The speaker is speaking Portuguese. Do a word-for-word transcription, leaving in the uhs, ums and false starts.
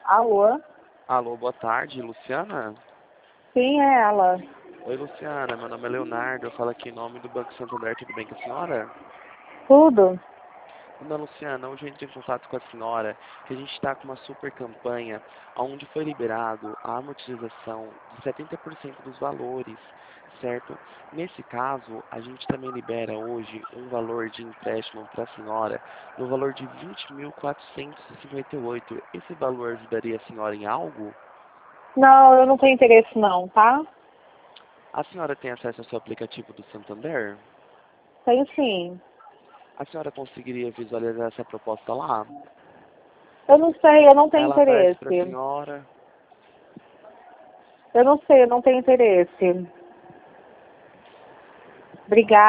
Alô? Alô, boa tarde, Luciana? Sim, é ela. Oi, Luciana, meu nome é Leonardo, eu falo aqui em nome do Banco Santander, tudo bem com a senhora? Tudo? Dona Luciana, hoje eu entrei em contato com a senhora que a gente está com uma super campanha onde foi liberado a amortização de setenta por cento dos valores, certo? Nesse caso, a gente também libera hoje um valor de empréstimo para a senhora no valor de vinte mil quatrocentos e cinquenta e oito. Esse valor ajudaria a senhora em algo? Não, eu não tenho interesse não, tá? A senhora tem acesso ao seu aplicativo do Santander? Tenho sim. A senhora conseguiria visualizar essa proposta lá? Eu não sei, eu não tenho Ela aparece para a interesse. senhora. Eu não sei, eu não tenho interesse. Obrigada.